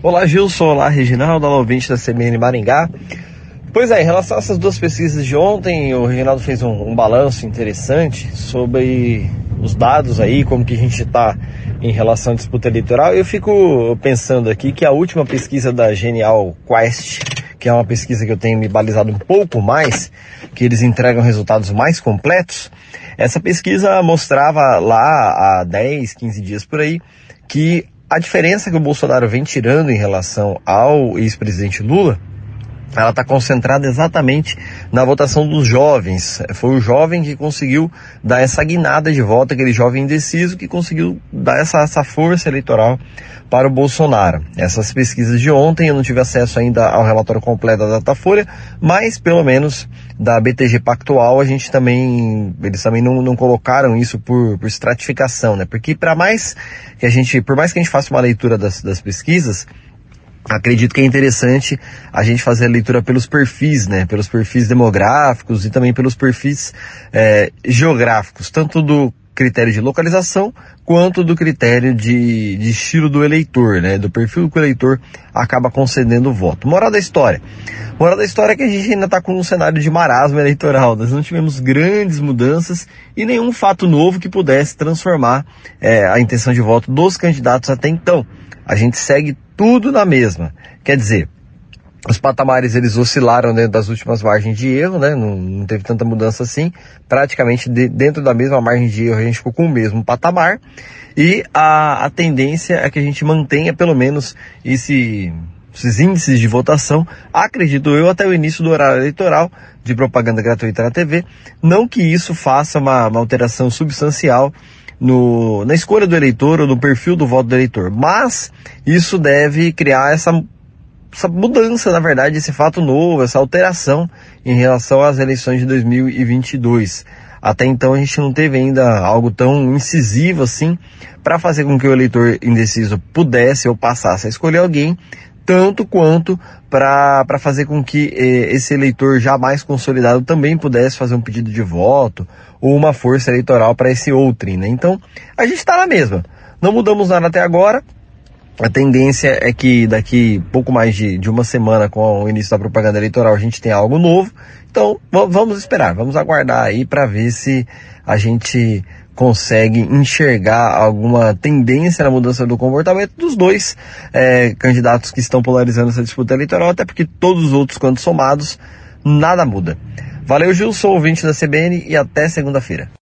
Olá, Gilson. Olá, Reginaldo. Olá, ouvinte da CBN Maringá. Pois é, em relação a essas duas pesquisas de ontem, o Reginaldo fez um balanço interessante sobre os dados aí, como que a gente está em relação à disputa eleitoral. Eu fico pensando aqui que a última pesquisa da Genial Quest, que é uma pesquisa que eu tenho me balizado um pouco mais, que eles entregam resultados mais completos, essa pesquisa mostrava lá há 10, 15 dias por aí, que a diferença que o Bolsonaro vem tirando em relação ao ex-presidente Lula, ela está concentrada exatamente na votação dos jovens. Foi o jovem que conseguiu dar essa guinada de voto, aquele jovem indeciso que conseguiu dar essa força eleitoral para o Bolsonaro. Essas pesquisas de ontem, eu não tive acesso ainda ao relatório completo da Datafolha, mas pelo menos da BTG Pactual eles também não colocaram isso por estratificação, né? Porque por mais que a gente faça uma leitura das pesquisas, acredito que é interessante a gente fazer a leitura pelos perfis, né? Pelos perfis demográficos e também pelos perfis geográficos, tanto do critério de localização quanto do critério de estilo do eleitor, né? Do perfil que o eleitor acaba concedendo o voto. Moral da história é que a gente ainda está com um cenário de marasmo eleitoral. Nós não tivemos grandes mudanças e nenhum fato novo que pudesse transformar a intenção de voto dos candidatos até então. A gente segue tudo na mesma. Quer dizer, os patamares eles oscilaram dentro das últimas margens de erro, né? Não teve tanta mudança assim. Praticamente dentro da mesma margem de erro a gente ficou com o mesmo patamar. E a tendência é que a gente mantenha pelo menos esses índices de votação, acredito eu, até o início do horário eleitoral de propaganda gratuita na TV. Não que isso faça uma alteração substancial na escolha do eleitor ou no perfil do voto do eleitor, mas isso deve criar essa mudança, na verdade, esse fato novo, essa alteração em relação às eleições de 2022. Até então a gente não teve ainda algo tão incisivo assim para fazer com que o eleitor indeciso pudesse ou passasse a escolher alguém, tanto quanto para fazer com que esse eleitor já mais consolidado também pudesse fazer um pedido de voto ou uma força eleitoral para esse outrem, né? Então, a gente está na mesma. Não mudamos nada até agora. A tendência é que daqui pouco mais de uma semana, com o início da propaganda eleitoral, a gente tenha algo novo. Então, vamos esperar, vamos aguardar aí para ver se a gente consegue enxergar alguma tendência na mudança do comportamento dos dois candidatos que estão polarizando essa disputa eleitoral, até porque todos os outros, quando somados, nada muda. Valeu, Gilson, ouvinte da CBN, e até segunda-feira.